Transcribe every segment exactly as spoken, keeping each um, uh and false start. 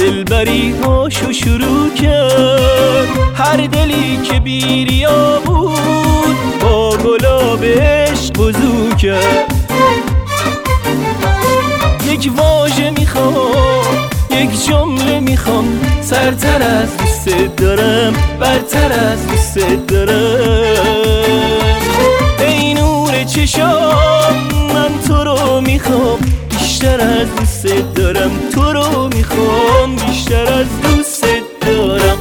دلبری هاشو شروع کرد. هر دلی که بیریا بود با گلاب عشق وضو کرد. یک واژه میخوام، یک جمله میخوام، سرتر از دوست دارم، برتر از دوست دارم. ای نور چشام من تو رو میخوام، بیشتر از دوست دارم. تو رو میخوام بیشتر از دوست دارم.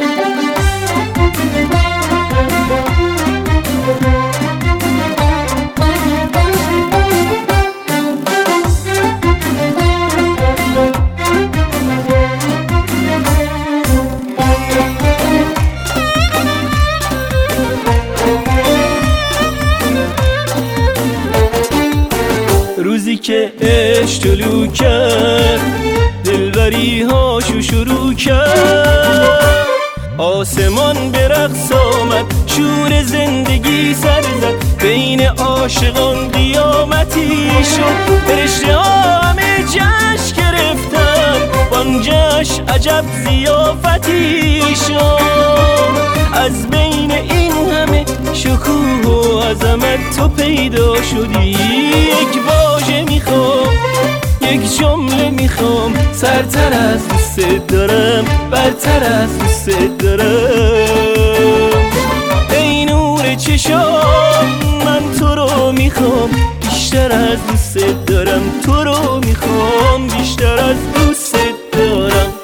روزی که عشق طلوع کرد، دلبری هاشو شروع کرد. آسمان به رقص آمد، شور زندگی سر زد. بین عاشقان قیامتی شد. فرشته ها همه جشن گرفتن، وان جشن عجب ضیافتی شد. از بین این همه شکوه و عظمت تو پیدا شدی. یک واژه میخوام، یک جمله میخوام، سرتر از دوست دارم، برتر از دوست دارم. ای نور چشام من تو رو میخوام، بیشتر از دوست دارم. تو رو میخوام بیشتر از دوست دارم.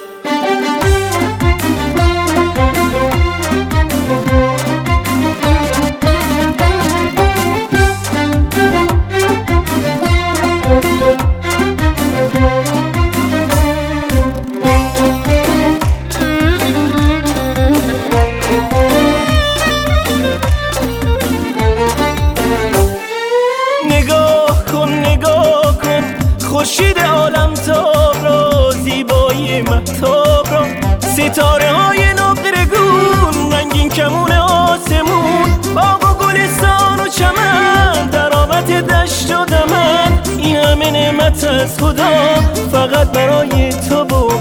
خورشید عالم تاب را، زیبایی مهتاب را، ستاره های نقره‌گون، رنگین کمون آسمون، باغ و گلستان و چمن، درآمد دشت و دمن. این همه نعمت از خدا فقط برای تو و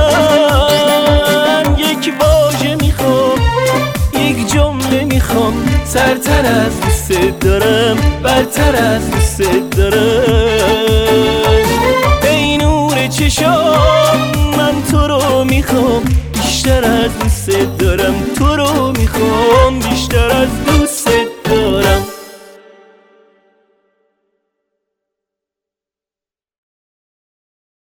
من. یک واژه میخوام، یک جمله میخوام، سرتر از دوست دارم، برتر از دوست دارم. ای نور چشام من تو رو میخوام، بیشتر از دوست دارم. تو رو میخوام.